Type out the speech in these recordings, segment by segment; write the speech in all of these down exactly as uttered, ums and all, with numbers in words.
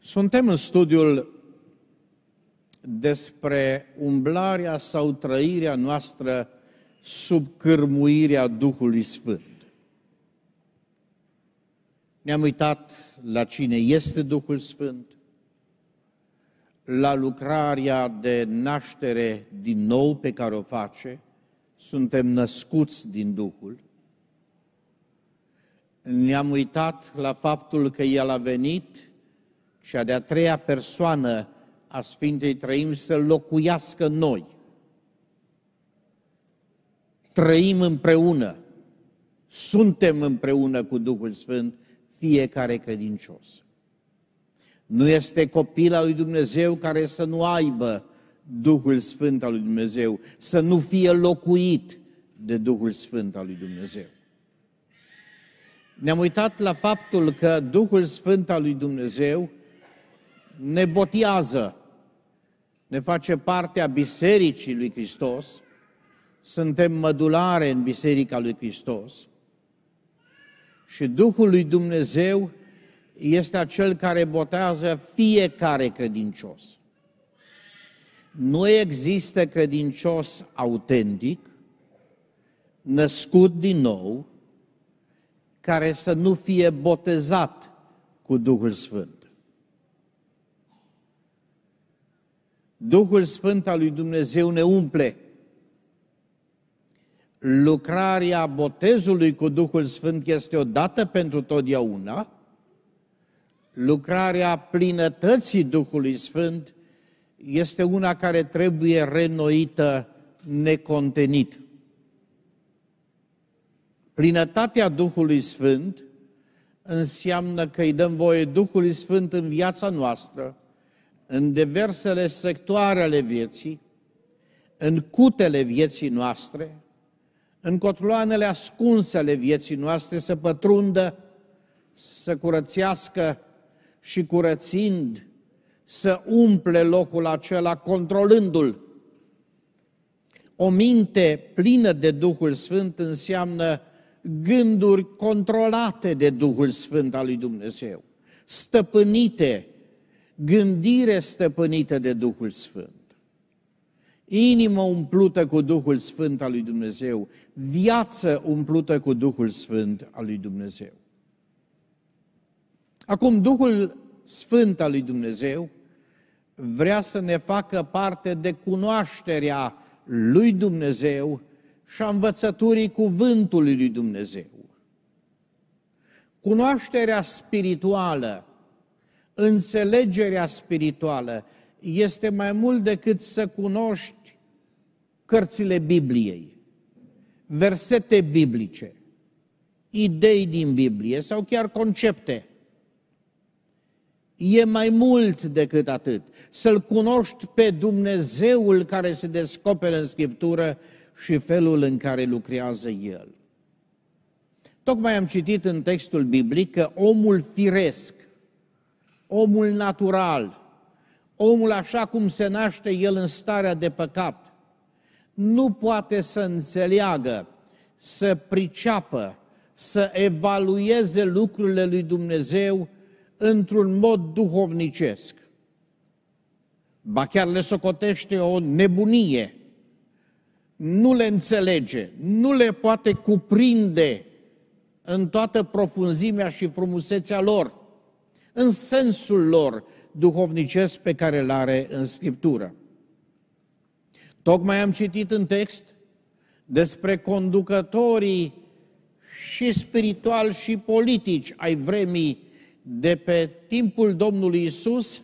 Suntem în studiul despre umblarea sau trăirea noastră sub cârmuirea Duhului Sfânt. Ne-am uitat la cine este Duhul Sfânt, la lucrarea de naștere din nou pe care o face, suntem născuți din Duhul. Ne-am uitat la faptul că El a venit, cea de-a treia persoană a Sfintei Trăimi, să locuiască în noi. Trăim împreună, suntem împreună cu Duhul Sfânt, fiecare credincios. Nu este copil al lui Dumnezeu care să nu aibă Duhul Sfânt al lui Dumnezeu, să nu fie locuit de Duhul Sfânt al lui Dumnezeu. Ne-am uitat la faptul că Duhul Sfânt al lui Dumnezeu ne botează, ne face parte a Bisericii lui Hristos, suntem mădulare în Biserica lui Hristos și Duhul lui Dumnezeu este acel care botează fiecare credincios. Nu există credincios autentic, născut din nou, care să nu fie botezat cu Duhul Sfânt. Duhul Sfânt al lui Dumnezeu ne umple. Lucrarea botezului cu Duhul Sfânt este odată pentru totdeauna. Lucrarea plinătății Duhului Sfânt este una care trebuie reînnoită necontenit. Plinătatea Duhului Sfânt înseamnă că îi dăm voie Duhului Sfânt în viața noastră, în diversele sectoare ale vieții, în cutele vieții noastre, în cotloanele ascunse ale vieții noastre, să pătrundă, să curățească și curățind, să umple locul acela, controlându-l. O minte plină de Duhul Sfânt înseamnă gânduri controlate de Duhul Sfânt al lui Dumnezeu, stăpânite, gândire stăpânită de Duhul Sfânt. Inimă umplută cu Duhul Sfânt al lui Dumnezeu, viață umplută cu Duhul Sfânt al lui Dumnezeu. Acum, Duhul Sfânt al lui Dumnezeu vrea să ne facă parte de cunoașterea lui Dumnezeu și a învățăturii cuvântului lui Dumnezeu. Cunoașterea spirituală, înțelegerea spirituală este mai mult decât să cunoști cărțile Bibliei, versete biblice, idei din Biblie sau chiar concepte. E mai mult decât atât. Să-L cunoști pe Dumnezeul care se descoperă în Scriptură și felul în care lucrează El. Tocmai am citit în textul biblic că omul firesc, omul natural, omul așa cum se naște el în starea de păcat, nu poate să înțeleagă, să priceapă, să evalueze lucrurile lui Dumnezeu într-un mod duhovnicesc. Ba chiar le socotește o nebunie, nu le înțelege, nu le poate cuprinde în toată profunzimea și frumusețea lor, în sensul lor duhovnicesc pe care îl are în Scriptură. Tocmai am citit în text despre conducătorii și spirituali și politici ai vremii de pe timpul Domnului Iisus,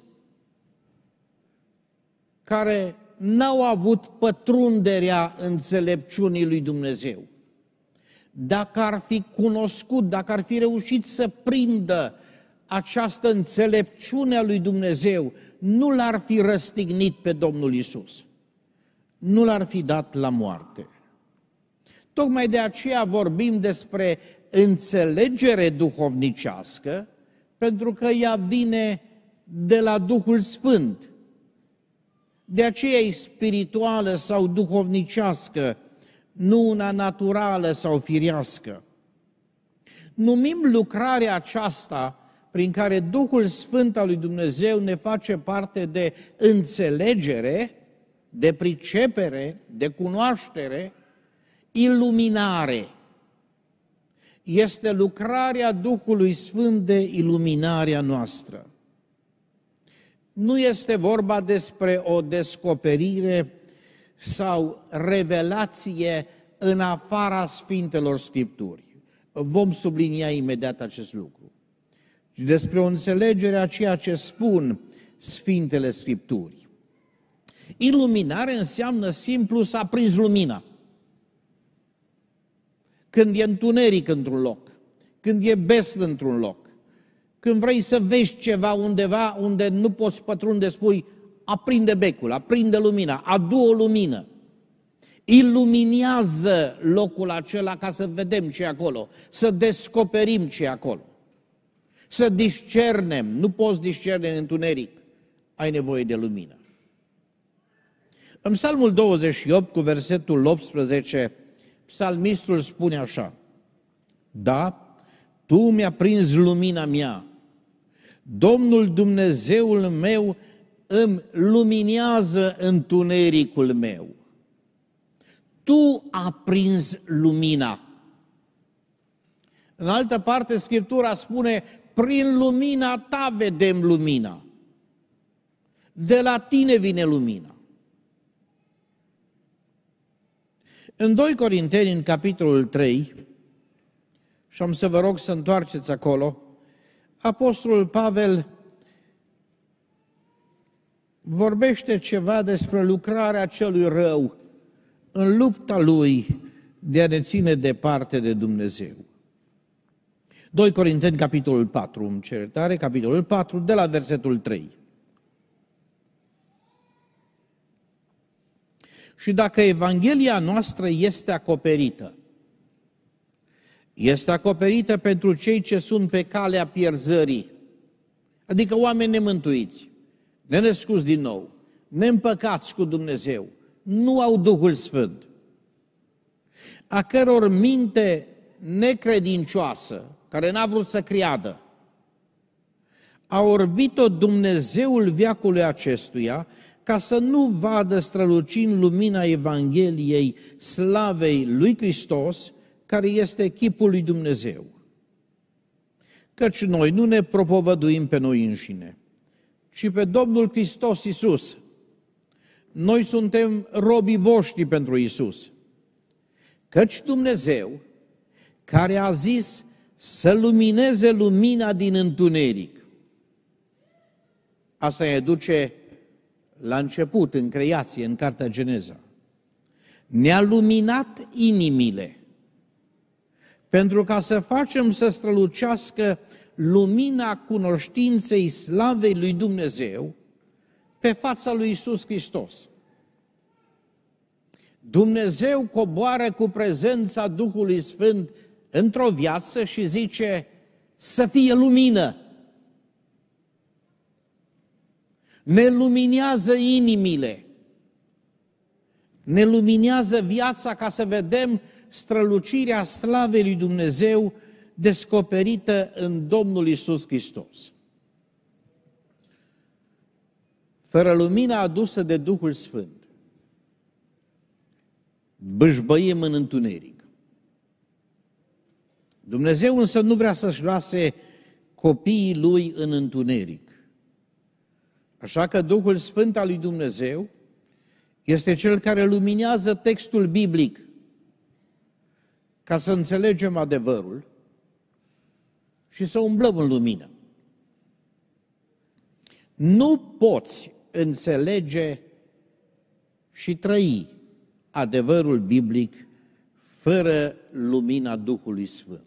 care n-au avut pătrunderea înțelepciunii lui Dumnezeu. Dacă ar fi cunoscut, dacă ar fi reușit să prindă această înțelepciune a lui Dumnezeu, nu l-ar fi răstignit pe Domnul Iisus, nu l-ar fi dat la moarte. Tocmai de aceea vorbim despre înțelegere duhovnicească, pentru că ea vine de la Duhul Sfânt. De aceea e spirituală sau duhovnicească, nu una naturală sau firească. Numim lucrarea aceasta prin care Duhul Sfânt al lui Dumnezeu ne face parte de înțelegere, de pricepere, de cunoaștere, iluminare. Este lucrarea Duhului Sfânt de iluminarea noastră. Nu este vorba despre o descoperire sau revelație în afara Sfintelor Scripturi. Vom sublinia imediat acest lucru. Și despre o înțelegere a ceea ce spun Sfintele Scripturi. Iluminare înseamnă simplu să aprinzi lumina. Când e întuneric într-un loc, când e besn într-un loc, când vrei să vezi ceva undeva unde nu poți pătrunde, spui, aprinde becul, aprinde lumina, adu o lumină. Iluminează locul acela ca să vedem ce e acolo, să descoperim ce e acolo, să discernem. Nu poți discerne în întuneric, ai nevoie de lumină. În Psalmul douăzeci și opt, cu versetul optsprezece, psalmistul spune așa: da, Tu mi-a prins lumina mea, Domnul Dumnezeul meu îmi luminează întunericul meu. Tu aprins lumina. În altă parte, Scriptura spune, prin lumina Ta vedem lumina. De la Tine vine lumina. În doi Corinteni, în capitolul trei, și am să vă rog să întoarceți acolo, Apostolul Pavel vorbește ceva despre lucrarea celui rău în lupta lui de a ne ține departe de Dumnezeu. doi Corinteni, capitolul patru, îmi cer iertare, capitolul patru, de la versetul trei. Și dacă Evanghelia noastră este acoperită, este acoperită pentru cei ce sunt pe calea pierzării, adică oameni nemântuiți, nenăscuți din nou, neîmpăcați cu Dumnezeu, nu au Duhul Sfânt, a căror minte necredincioasă, care n-a vrut să creadă, a orbit-o Dumnezeul veacului acestuia, ca să nu vadă strălucind lumina Evangheliei slavei lui Hristos, care este chipul lui Dumnezeu. Căci noi nu ne propovăduim pe noi înșine, ci pe Domnul Hristos Iisus. Noi suntem robii voștri pentru Iisus. Căci Dumnezeu, care a zis să lumineze lumina din întuneric, asta ne duce la început, în creație, în Cartea Geneza, ne-a luminat inimile, pentru ca să facem să strălucească lumina cunoștinței slavei lui Dumnezeu pe fața lui Iisus Hristos. Dumnezeu coboară cu prezența Duhului Sfânt într-o viață și zice să fie lumină. Ne luminează inimile, ne luminează viața ca să vedem strălucirea slavei lui Dumnezeu descoperită în Domnul Iisus Hristos. Fără lumina adusă de Duhul Sfânt, bâșbăim în întuneric. Dumnezeu însă nu vrea să-și lase copiii Lui în întuneric. Așa că Duhul Sfânt al lui Dumnezeu este Cel care luminează textul biblic ca să înțelegem adevărul și să umblăm în lumină. Nu poți înțelege și trăi adevărul biblic fără lumina Duhului Sfânt.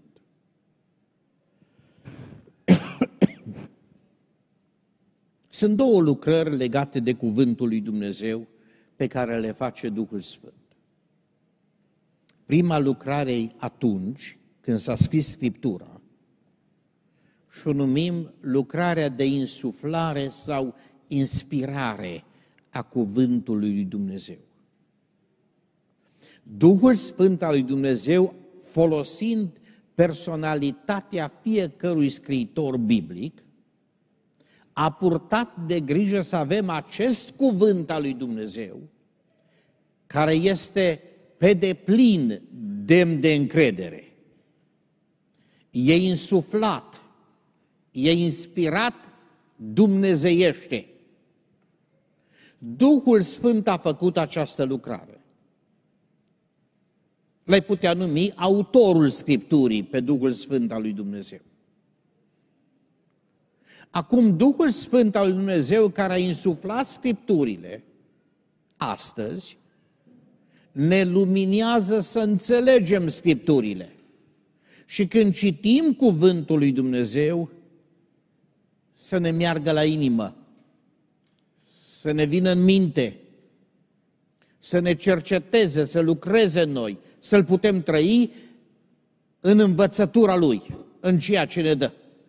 Sunt două lucrări legate de cuvântul lui Dumnezeu pe care le face Duhul Sfânt. Prima lucrare e atunci când s-a scris Scriptura și o numim lucrarea de insuflare sau inspirare a cuvântului lui Dumnezeu. Duhul Sfânt al lui Dumnezeu, folosind personalitatea fiecărui scriitor biblic a purtat de grijă să avem acest cuvânt al lui Dumnezeu, care este pe deplin demn de încredere. E insuflat, e inspirat dumnezeiește. Duhul Sfânt a făcut această lucrare. L-ai putea numi autorul Scripturii pe Duhul Sfânt al lui Dumnezeu. Acum, Duhul Sfânt al lui Dumnezeu, care a insuflat Scripturile, astăzi, ne luminează să înțelegem Scripturile. Și când citim cuvântul lui Dumnezeu, să ne meargă la inimă, să ne vină în minte, să ne cerceteze, să lucreze în noi, să-L putem trăi în învățătura Lui, în ceea ce ne dă.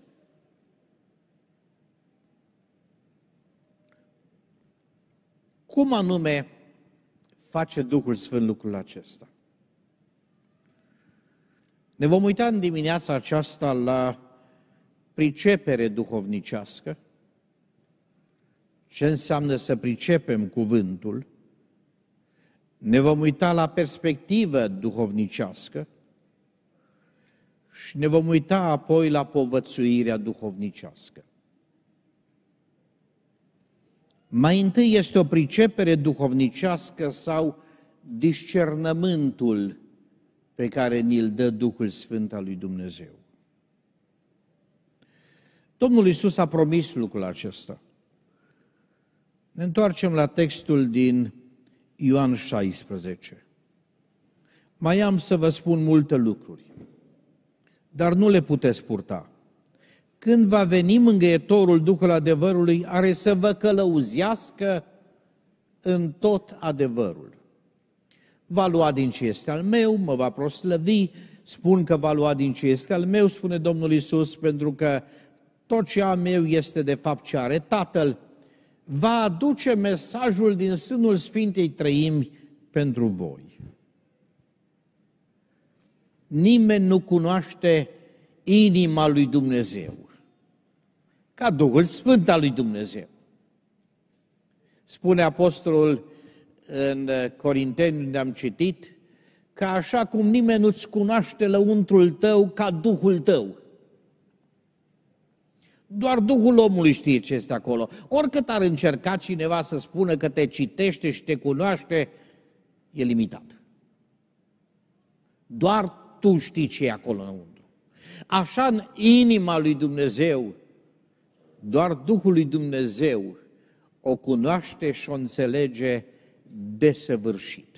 Cum anume face Duhul Sfânt lucrul acesta? Ne vom uita în dimineața aceasta la pricepere duhovnicească, ce înseamnă să pricepem cuvântul, ne vom uita la perspectivă duhovnicească și ne vom uita apoi la povățuirea duhovnicească. Mai întâi este o pricepere duhovnicească sau discernământul pe care ni-l dă Duhul Sfânt al lui Dumnezeu. Domnul Iisus a promis lucrul acesta. Ne întoarcem la textul din Ioan șaisprezece. Mai am să vă spun multe lucruri, dar nu le puteți purta. Când va veni mângâietorul, Duhul adevărului, are să vă călăuzească în tot adevărul. Va lua din ce este al meu, mă va proslăvi, spun că va lua din ce este al meu, spune Domnul Iisus, pentru că tot ce am eu este de fapt ce are Tatăl. Va aduce mesajul din sânul Sfintei Trăimi pentru voi. Nimeni nu cunoaște inima lui Dumnezeu ca Duhul Sfânt al lui Dumnezeu. Spune apostolul în Corinteni, unde am citit, că așa cum nimeni nu-ți cunoaște lăuntrul tău ca Duhul tău. Doar Duhul omului știe ce este acolo. Oricât ar încerca cineva să spună că te citește și te cunoaște, e limitat. Doar tu știi ce e acolo înăuntru. Așa în inima lui Dumnezeu, doar Duhul lui Dumnezeu o cunoaște și o înțelege desăvârșit.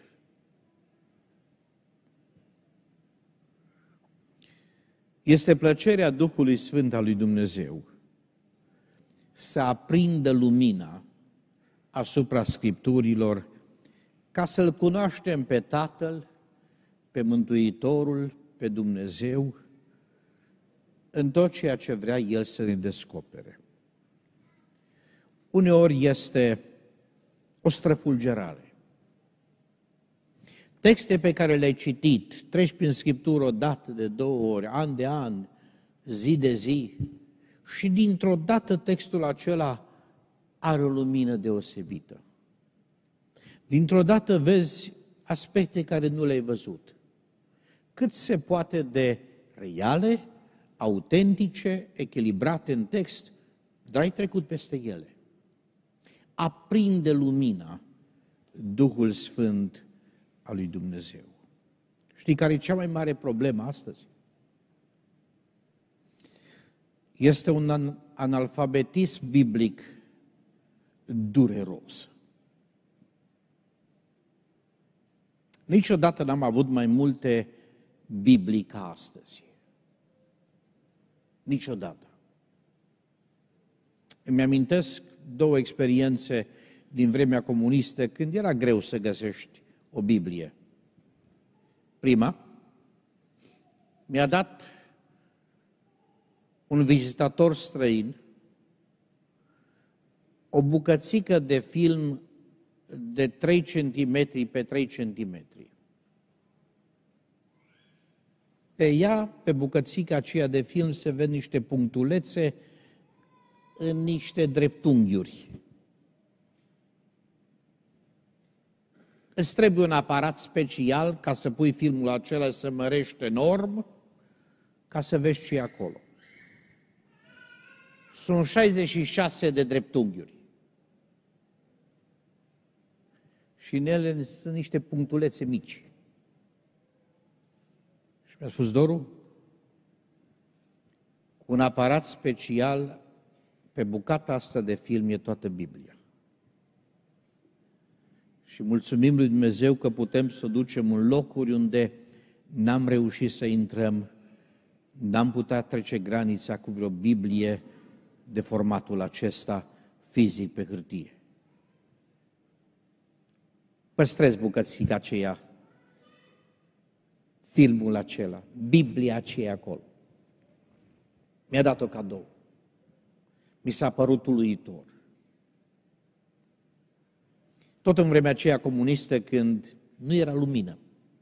Este plăcerea Duhului Sfânt al lui Dumnezeu să aprindă lumina asupra Scripturilor, ca să-L cunoaștem pe Tatăl, pe Mântuitorul, pe Dumnezeu, în tot ceea ce vrea El să ne descopere. Uneori este o străfulgerare. Texte pe care le-ai citit, treci prin Scriptură o dată, de două ori, an de an, zi de zi, și dintr-o dată textul acela are o lumină deosebită. Dintr-o dată vezi aspecte care nu le-ai văzut. Cât se poate de reale, autentice, echilibrate în text, dar ai trecut peste ele. Aprinde lumina Duhul Sfânt al lui Dumnezeu. Știi care e cea mai mare problemă astăzi? Este un analfabetism biblic dureros. Niciodată n-am avut mai multe Biblii ca astăzi. Niciodată. Îmi amintesc două experiențe din vremea comunistă, când era greu să găsești o Biblie. Prima, mi-a dat un vizitator străin o bucățică de film de trei centimetri pe trei centimetri. Pe ea, pe bucățica aceea de film, se văd niște punctulețe în niște dreptunghiuri. Îți trebuie un aparat special ca să pui filmul acela să mărești enorm, ca să vezi ce e acolo. Sunt șaizeci și șase de dreptunghiuri. Și în ele sunt niște punctulețe mici. Și mi-a spus Doru, cu un aparat special, pe bucata asta de film e toată Biblia. Și mulțumim lui Dumnezeu că putem să o ducem în locuri unde n-am reușit să intrăm, n-am putea trece granița cu vreo Biblie de formatul acesta fizic pe hârtie. Păstrez bucățica aceea, filmul acela, Biblia aceea acolo. Mi-a dat-o cadou. Mi s-a părut uluitor. Tot în vremea aceea comunistă, când nu era lumină.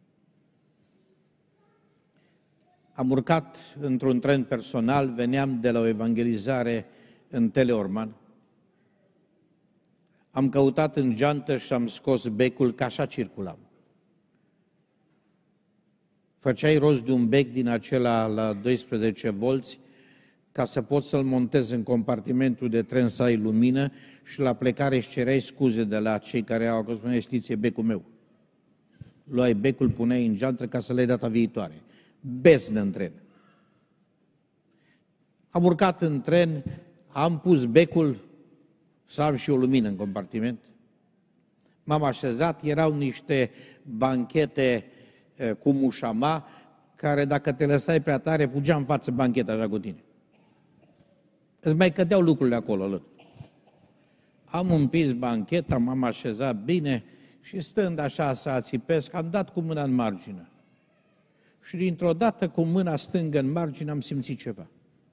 Am urcat într-un tren personal, veneam de la o evangelizare în Teleorman. Am căutat în geantă și am scos becul, că așa circulam. Făceai rost de un bec din acela la doisprezece volți, ca să poți să-l montezi în compartimentul de tren să ai lumină și la plecare își cereai scuze de la cei care au acolo, spuneai, știți, e becul meu. Luai becul, puneai în geantă ca să le iei data viitoare. Beznă în tren. Am urcat în tren, am pus becul să am și o lumină în compartiment. M-am așezat, erau niște banchete cu mușama, care dacă te lăsai prea tare, fugea în față bancheta așa cu tine. Îți mai cădeau lucrurile acolo alături. Am împins bancheta, m-am așezat bine și stând așa să ațipesc, am dat cu mâna în margine. Și dintr-o dată cu mâna stângă în margine am simțit ceva.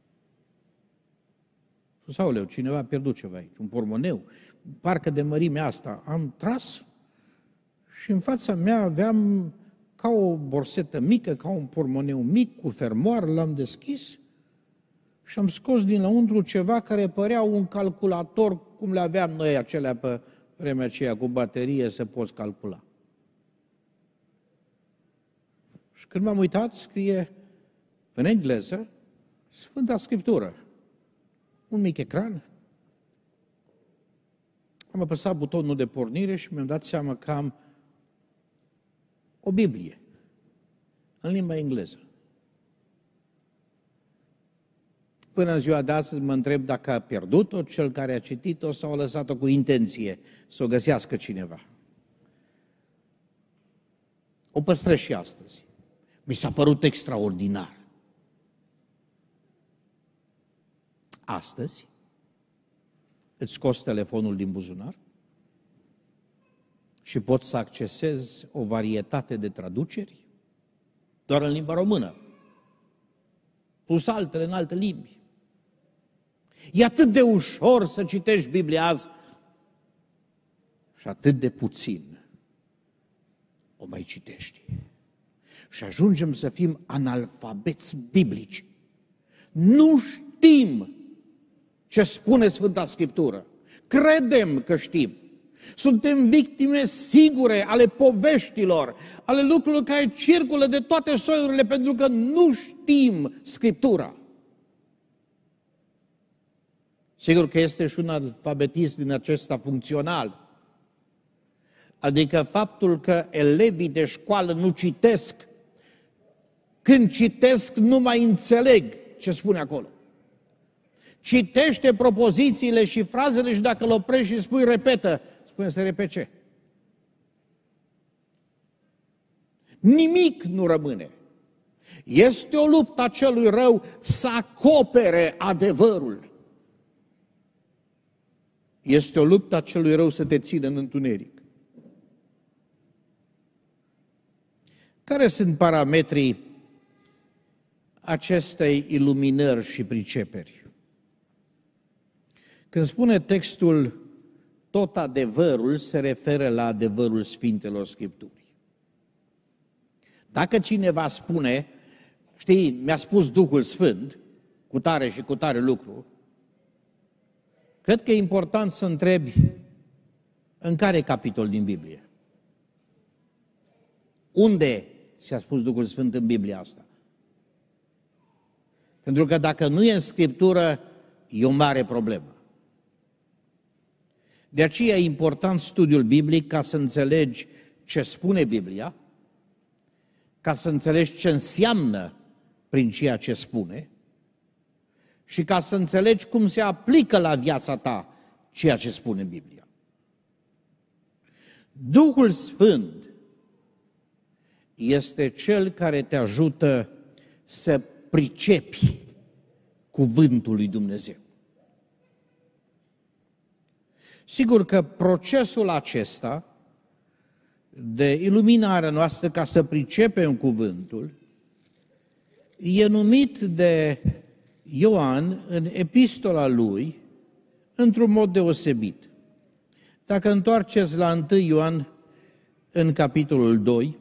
Sauleu, cineva a pierdut ceva aici, un pormoneu, parcă de mărimea asta. Am tras și în fața mea aveam ca o borsetă mică, ca un pormoneu mic, cu fermoar, l-am deschis și am scos din lăuntru ceva care părea un calculator, cum le aveam noi acelea pe vremea aceea cu baterie, să poți calcula. Și când m-am uitat, scrie în engleză Sfânta Scriptură. Un mic ecran. Am apăsat butonul de pornire și mi-am dat seama că am o Biblie în limba engleză. Până în ziua de astăzi mă întreb dacă a pierdut-o cel care a citit-o sau a lăsat-o cu intenție să o găsească cineva. O păstrez și astăzi. Mi s-a părut extraordinar. Astăzi îți scoți telefonul din buzunar și poți să accesezi o varietate de traduceri doar în limba română, plus altele în alte limbi. E atât de ușor să citești Biblia azi și atât de puțin o mai citești. Și ajungem să fim analfabeți biblici. Nu știm ce spune Sfânta Scriptură. Credem că știm. Suntem victime sigure ale poveștilor, ale lucrurilor care circulă de toate soiurile, pentru că nu știm Scriptura. Sigur că este și un alfabetism din acesta funcțional. Adică faptul că elevii de școală nu citesc, când citesc nu mai înțeleg ce spune acolo. Citește propozițiile și frazele și dacă le oprești și spui repetă, spune să repete ce? Nimic nu rămâne. Este o luptă a celui rău să acopere adevărul. Este o luptă a celui rău să te țină în întuneric. Care sunt parametrii acestei iluminări și priceperi? Când spune textul tot adevărul, se referă la adevărul Sfintelor Scripturii. Dacă cineva spune știi, mi-a spus Duhul Sfânt, cu tare și cu tare lucru, cred că e important să întrebi în care capitol din Biblie. Unde ți-a spus Duhul Sfânt în Biblia asta? Pentru că dacă nu e în Scriptură, e o mare problemă. De aceea e important studiul biblic ca să înțelegi ce spune Biblia, ca să înțelegi ce înseamnă prin ceea ce spune și ca să înțelegi cum se aplică la viața ta ceea ce spune Biblia. Duhul Sfânt este Cel care te ajută să pricepi cuvântul lui Dumnezeu. Sigur că procesul acesta de iluminare noastră ca să pricepem cuvântul e numit de Ioan în epistola lui într-un mod deosebit. Dacă întoarceți la întâi Ioan în capitolul doi,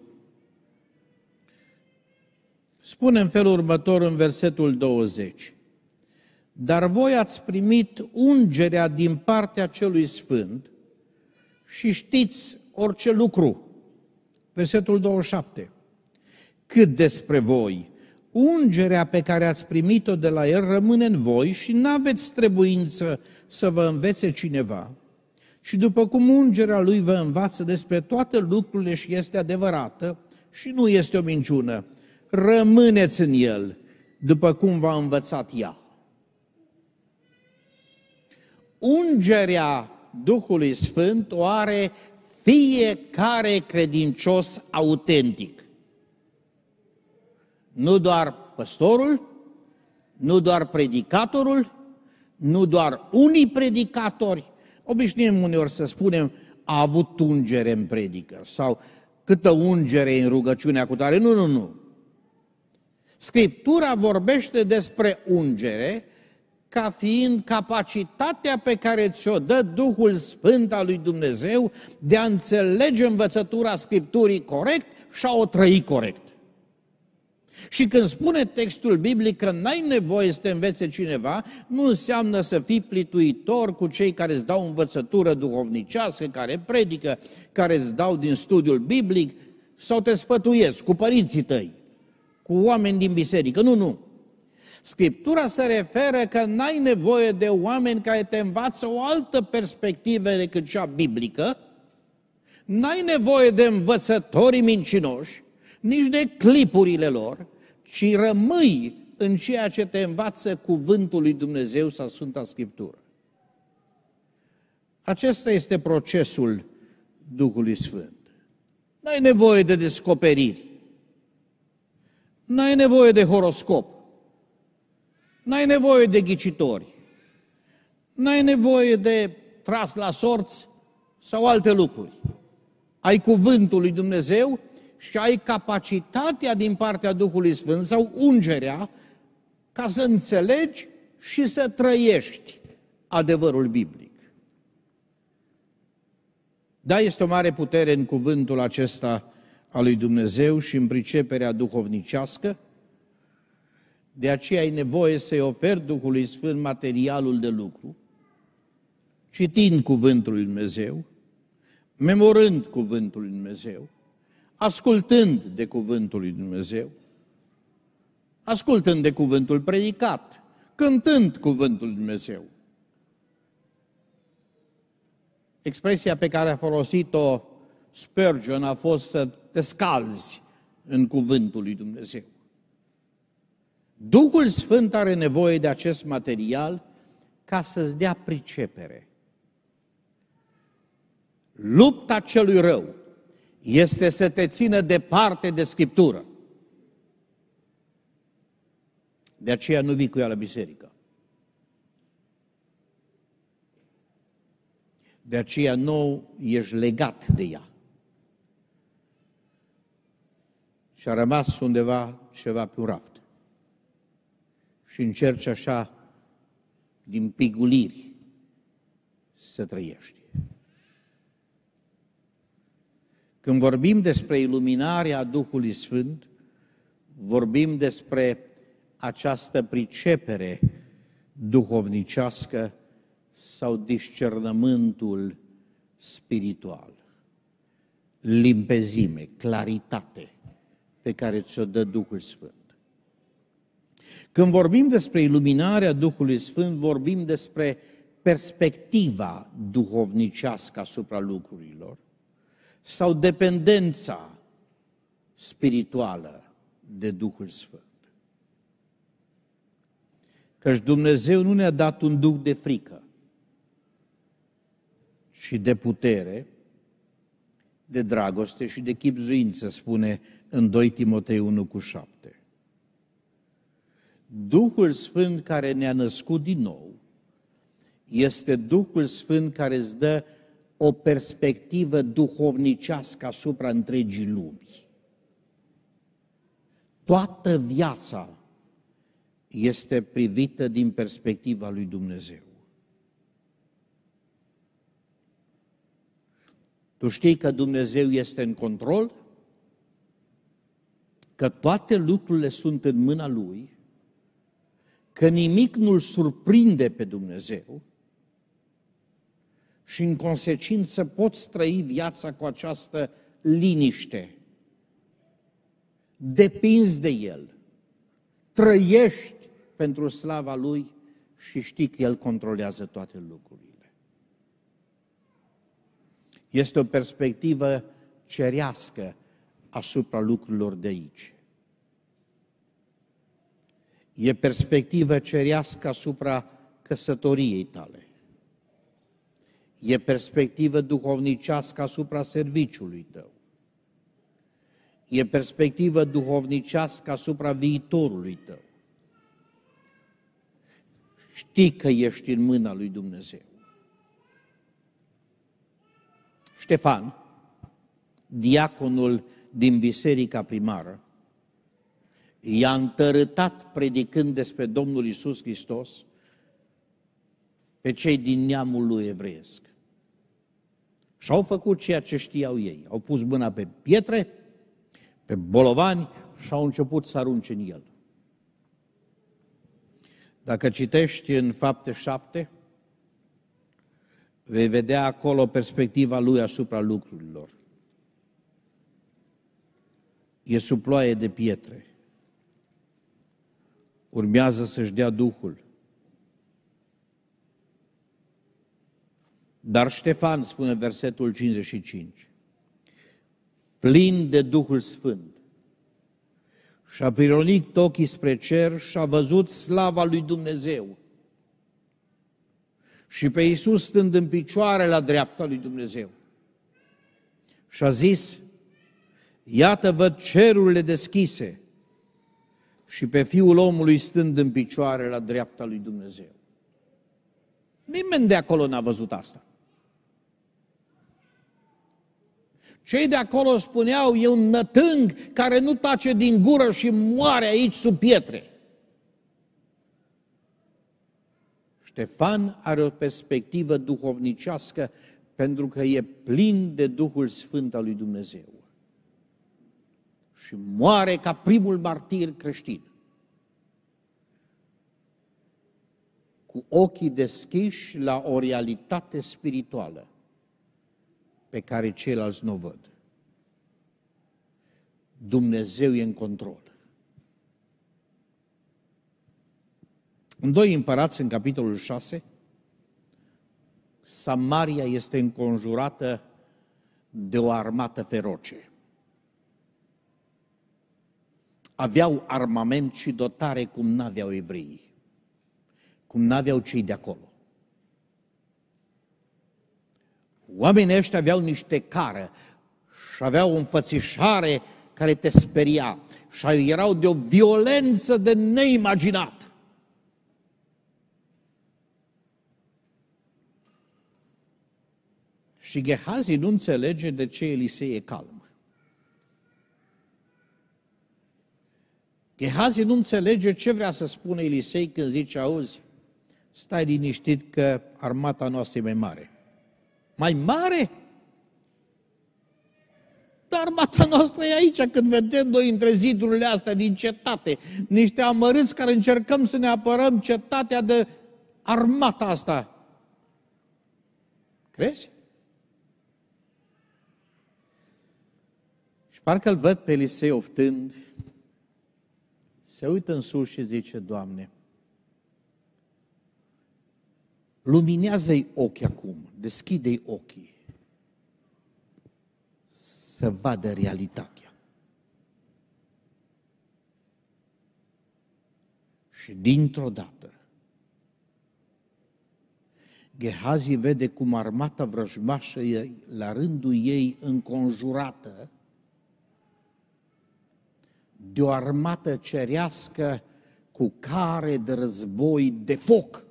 spune în felul următor în versetul douăzeci: dar voi ați primit ungerea din partea celui Sfânt și știți orice lucru. Versetul douăzeci și șapte. Cât despre voi, ungerea pe care ați primit-o de la El rămâne în voi și n-aveți trebuință să vă învețe cineva. Și după cum ungerea Lui vă învață despre toate lucrurile și este adevărată și nu este o minciună, rămâneți în El, după cum v-a învățat ea. Ungerea Duhului Sfânt o are fiecare credincios autentic. Nu doar păstorul, nu doar predicatorul, nu doar unii predicatori. Obișnuim uneori să spunem, a avut ungere în predică sau câtă ungere în rugăciunea cu tare. Nu, nu, nu. Scriptura vorbește despre ungere ca fiind capacitatea pe care ți-o dă Duhul Sfânt al lui Dumnezeu de a înțelege învățătura Scripturii corect și a o trăi corect. Și când spune textul biblic că n-ai nevoie să te învețe cineva, nu înseamnă să fii plituitor cu cei care îți dau învățătură duhovnicească, care predică, care îți dau din studiul biblic, sau te sfătuiesc cu părinții tăi, cu oameni din biserică. Nu, nu. Scriptura se referă că n-ai nevoie de oameni care te învață o altă perspectivă decât cea biblică, n-ai nevoie de învățătorii mincinoși, nici de clipurile lor, ci rămâi în ceea ce te învață cuvântul lui Dumnezeu sau Sfânta Scriptură. Acesta este procesul Duhului Sfânt. N-ai nevoie de descoperiri, n-ai nevoie de horoscop, n-ai nevoie de ghicitori, n-ai nevoie de tras la sorți sau alte lucruri. Ai cuvântul lui Dumnezeu și ai capacitatea din partea Duhului Sfânt sau ungerea ca să înțelegi și să trăiești adevărul biblic. Da, este o mare putere în cuvântul acesta al lui Dumnezeu și în priceperea duhovnicească, de aceea ai nevoie să-i oferi Duhului Sfânt materialul de lucru, citind cuvântul lui Dumnezeu, memorând cuvântul lui Dumnezeu, ascultând de cuvântul lui Dumnezeu, ascultând de cuvântul predicat, cântând cuvântul lui Dumnezeu. Expresia pe care a folosit-o Spurgeon a fost să te scalzi în cuvântul lui Dumnezeu. Duhul Sfânt are nevoie de acest material ca să-ți dea pricepere. Lupta celui rău este să te țină departe de Scriptură. De aceea nu vii cu ea la biserică. De aceea nu ești legat de ea. Și a rămas undeva ceva pe un raft. Și încerci așa, din piguliri, să trăiești. Când vorbim despre iluminarea Duhului Sfânt, vorbim despre această pricepere duhovnicească sau discernământul spiritual, limpezime, claritate pe care ți-o dă Duhul Sfânt. Când vorbim despre iluminarea Duhului Sfânt, vorbim despre perspectiva duhovnicească asupra lucrurilor sau dependența spirituală de Duhul Sfânt. Căci Dumnezeu nu ne-a dat un duh de frică, ci de putere, de dragoste și de chibzuință, spune în doi Timotei unu cu șapte. Duhul Sfânt care ne-a născut din nou este Duhul Sfânt care îți dă o perspectivă duhovnicească asupra întregii lumi. Toată viața este privită din perspectiva lui Dumnezeu. Tu știi că Dumnezeu este în control, că toate lucrurile sunt în mâna Lui, că nimic nu-L surprinde pe Dumnezeu și în consecință poți trăi viața cu această liniște. Depinzi de El, trăiești pentru slava Lui și știi că El controlează toate lucrurile. Este o perspectivă cerească asupra lucrurilor de aici. E perspectivă cerească asupra căsătoriei tale. E perspectivă duhovnicească asupra serviciului tău. E perspectivă duhovnicească asupra viitorului tău. Știi că ești în mâna lui Dumnezeu. Ștefan, diaconul din biserica primară, i-a întărâtat predicând despre Domnul Iisus Hristos pe cei din neamul lui evreiesc. Și au făcut ceea ce știau ei. Au pus mâna pe pietre, pe bolovani și au început să arunce în el. Dacă citești în Fapte șapte, vei vedea acolo perspectiva lui asupra lucrurilor. E sub ploaie de pietre. Urmează să-și dea Duhul. Dar Ștefan, spune versetul cincizeci și cinci, plin de Duhul Sfânt, și-a pironit ochii spre cer și a văzut slava lui Dumnezeu și pe Iisus stând în picioare la dreapta lui Dumnezeu. Și a zis, iată văd cerurile deschise și pe Fiul omului stând în picioare la dreapta lui Dumnezeu. Nimeni de acolo n-a văzut asta. Cei de acolo spuneau, e un nătâng care nu tace din gură și moare aici sub pietre. Ștefan are o perspectivă duhovnicească pentru că e plin de Duhul Sfânt al lui Dumnezeu. Și moare ca primul martir creștin. Cu ochii deschiși la o realitate spirituală pe care ceilalți nu o văd. Dumnezeu e în control. În doi Împărați, în capitolul șase, Samaria este înconjurată de o armată feroce. Aveau armament și dotare cum n-aveau evreii, cum n-aveau cei de acolo. Oamenii ăștia aveau niște cară și aveau o înfățișare care te speria și erau de o violență de neimaginat. Și Gehazi nu înțelege de ce Elisei e calm. Gehazi nu înțelege ce vrea să spună Elisei când zice, auzi, stai liniștit că armata noastră e mai mare. Mai mare? Dar armata noastră e aici, când vedem noi între zidurile astea din cetate, niște amărâți care încercăm să ne apărăm cetatea de armata asta. Crezi? Și parcă îl văd pe Elisei oftând, se uită în sus și zice, Doamne, luminează-i ochii acum, deschide-i ochii, să vadă realitatea. Și dintr-o dată, Gehazi vede cum armata vrăjmașă e la rândul ei înconjurată de o armată cerească cu care de război de foc,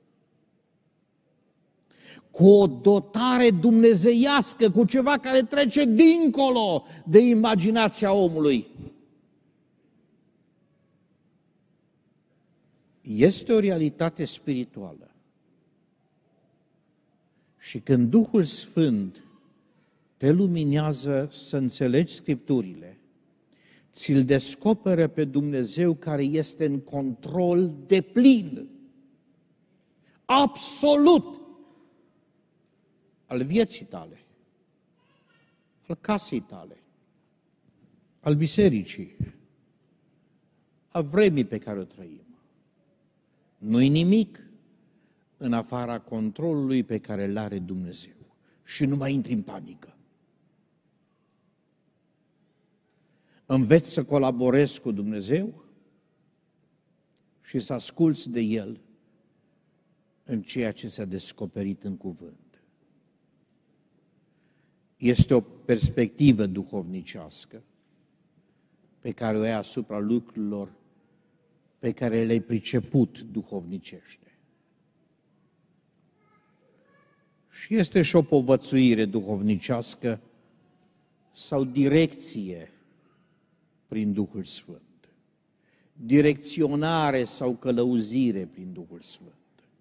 cu o dotare dumnezeiască, cu ceva care trece dincolo de imaginația omului. Este o realitate spirituală. Și când Duhul Sfânt te luminează să înțelegi Scripturile, ți-l descoperă pe Dumnezeu care este în control deplin, absolut, al vieții tale, al casei tale, al bisericii, a vremii pe care o trăim. Nu-i nimic în afara controlului pe care îl are Dumnezeu. Și nu mai intri în panică. Înveți să colaborezi cu Dumnezeu și să asculți de El în ceea ce ți-a descoperit în cuvânt. Este o perspectivă duhovnicească pe care o ai asupra lucrurilor pe care le-ai priceput duhovnicește. Și este și o povățuire duhovnicească sau direcție prin Duhul Sfânt. Direcționare sau călăuzire prin Duhul Sfânt.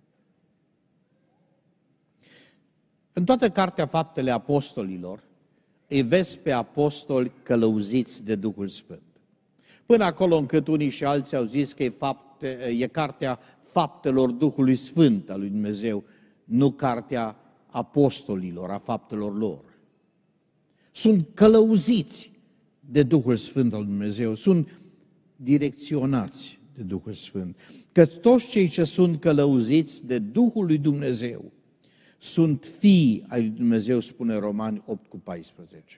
În toată cartea Faptele Apostolilor, îi vezi pe apostoli călăuziți de Duhul Sfânt. Până acolo încât unii și alții au zis că e, fapte, e cartea Faptelor Duhului Sfânt al lui Dumnezeu, nu cartea apostolilor, a faptelor lor. Sunt călăuziți de Duhul Sfânt al lui Dumnezeu, sunt direcționați de Duhul Sfânt. Că toți cei ce sunt călăuziți de Duhul lui Dumnezeu sunt fii ai lui Dumnezeu, spune Romani opt cu paisprezece.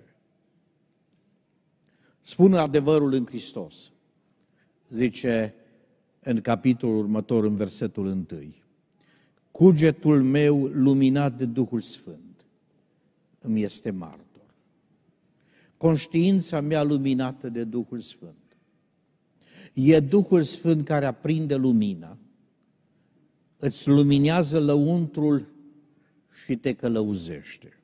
Spune adevărul în Hristos, zice în capitolul următor, în versetul întâi. Cugetul meu luminat de Duhul Sfânt îmi este martor. Conștiința mea luminată de Duhul Sfânt. E Duhul Sfânt care aprinde lumina, îți luminează lăuntrul și te călăuzește.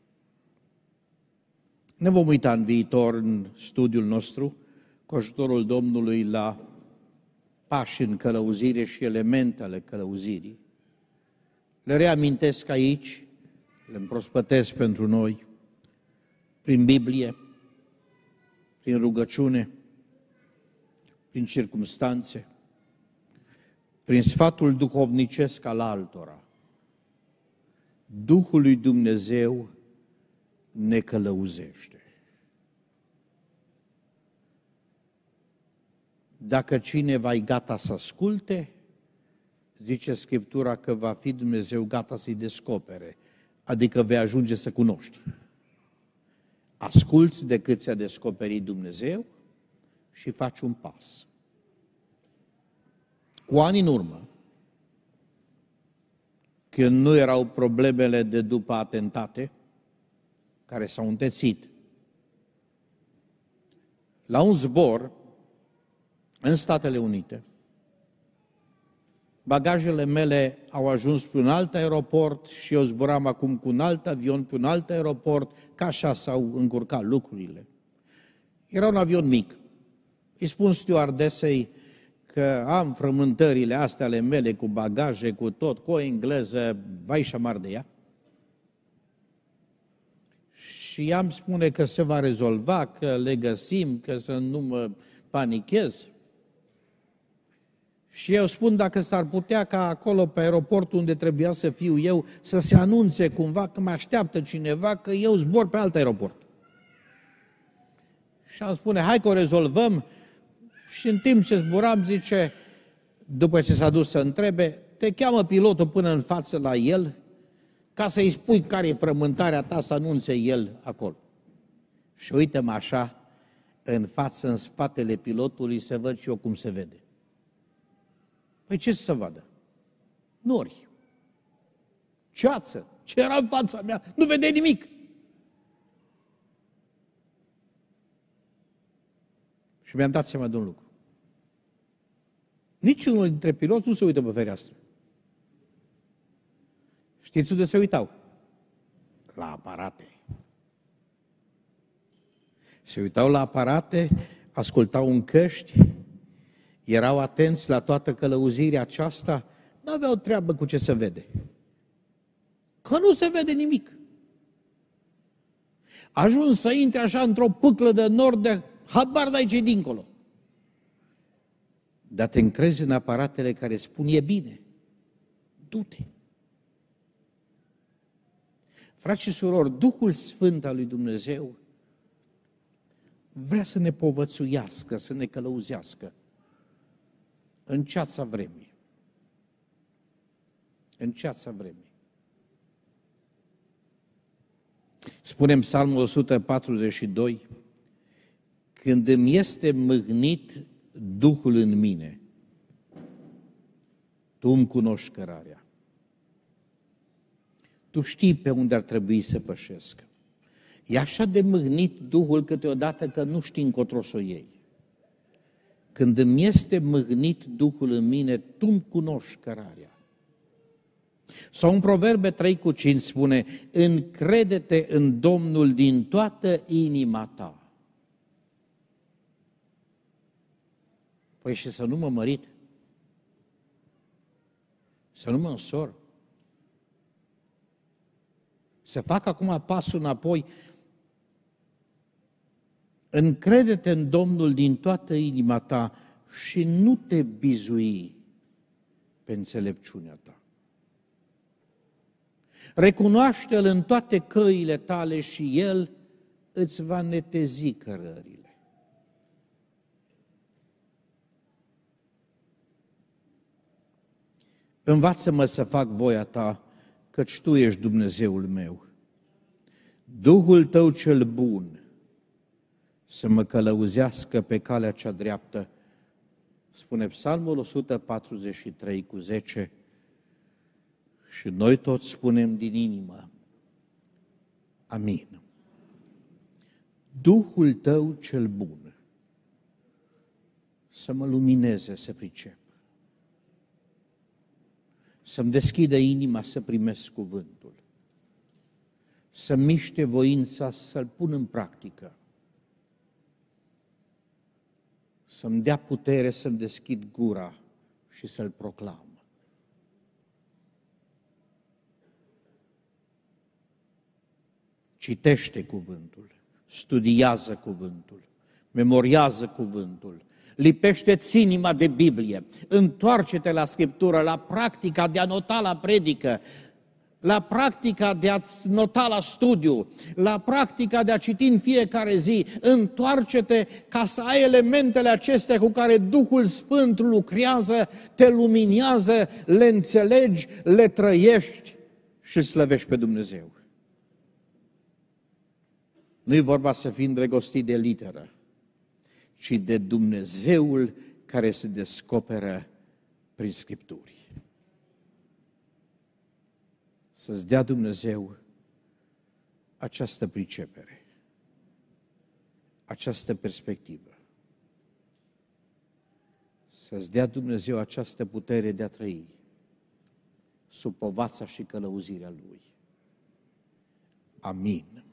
Ne vom uita în viitor, în studiul nostru, cu ajutorul Domnului, la pași în călăuzire și elemente ale călăuzirii. Le reamintesc aici, le împrospătesc pentru noi, prin Biblie, prin rugăciune, prin circumstanțe, prin sfatul duhovnicesc al altora. Duhul lui Dumnezeu ne călăuzește. Dacă cineva e gata să asculte, zice Scriptura că va fi Dumnezeu gata să-i descopere, adică vei ajunge să cunoști. Asculți de cât ți-a descoperit Dumnezeu și faci un pas. Cu ani în urmă, când nu erau problemele de după atentate, care s-au întețit, la un zbor în Statele Unite, bagajele mele au ajuns pe un alt aeroport și eu zburam acum cu un alt avion pe un alt aeroport, ca așa s-au încurcat lucrurile. Era un avion mic. Îi spun stewardesei că am frământările astea ale mele cu bagaje, cu tot, cu o engleză, vai și amar de ea. Și i-am spune că se va rezolva, că le găsim, că să nu mă panichez. Și eu spun dacă s-ar putea ca acolo pe aeroportul unde trebuia să fiu eu să se anunțe cumva că mă așteaptă cineva, că eu zbor pe alt aeroport. Și am spune, hai că o rezolvăm. Și în timp ce zburam, zice, după ce s-a dus să întrebe, te cheamă pilotul până în față la el ca să-i spui care e frământarea ta, să anunțe el acolo. Și uite-mă așa, în față, în spatele pilotului, să văd și eu cum se vede. Păi ce să vadă? Nori. Ceață. Ce era în fața mea? Nu vede nimic. Și mi-am dat seama de un lucru. Niciunul dintre piloți nu se uită pe fereastră. Știți unde se uitau? La aparate. Se uitau la aparate, ascultau în căști, erau atenți la toată călăuzirea aceasta, nu aveau treabă cu ce se vede. Că nu se vede nimic. Ajuns să intre așa într-o pâclă de nord, de habar n-ai ce dincolo. Dar te încrezi în aparatele care spun, e bine, du-te. Frați și surori, Duhul Sfânt al lui Dumnezeu vrea să ne povățuiască, să ne călăuzească în ceața vremii. În ceața vremii. Spunem Psalmul o sută patruzeci și doi, când îmi este mâhnit Duhul în mine, tu îmi cunoști cărarea. Tu știi pe unde ar trebui să pășesc. E așa de mâhnit Duhul câteodată că nu știi încotro să o iei. Când îmi este mâhnit Duhul în mine, tu îmi cunoști cărarea. Sau în Proverbe trei cu cinci spune, încrede-te în Domnul din toată inima ta. Păi și să nu mă mărit, să nu mă însor, să fac acum pasul înapoi. Încrede-te în Domnul din toată inima ta și nu te bizui pe înțelepciunea ta. Recunoaște-L în toate căile tale și El îți va netezi cărările. Învață-mă să fac voia ta, căci tu ești Dumnezeul meu. Duhul tău cel bun să mă călăuzească pe calea cea dreaptă, spune Psalmul o sută patruzeci și trei cu zece, și noi toți spunem din inimă, amin. Duhul tău cel bun să mă lumineze, să pricep, să-mi deschidă inima să primesc cuvântul, să miște voința să-l pun în practică, să-mi dea putere să-mi deschid gura și să-l proclam. Citește cuvântul, studiază cuvântul, memoriază cuvântul, lipește-ți inima de Biblie, întoarce-te la Scriptură, la practica de a nota la predică, la practica de a nota la studiu, la practica de a citi în fiecare zi. Întoarce-te ca să ai elementele acestea cu care Duhul Sfânt lucrează, te luminează, le înțelegi, le trăiești și slăvești pe Dumnezeu. Nu e vorba să fii îndrăgostit de literă, ci de Dumnezeul care se descoperă prin Scripturi. Să-ți dea Dumnezeu această pricepere, această perspectivă. Să-ți dea Dumnezeu această putere de a trăi sub povața și călăuzirea Lui. Amin.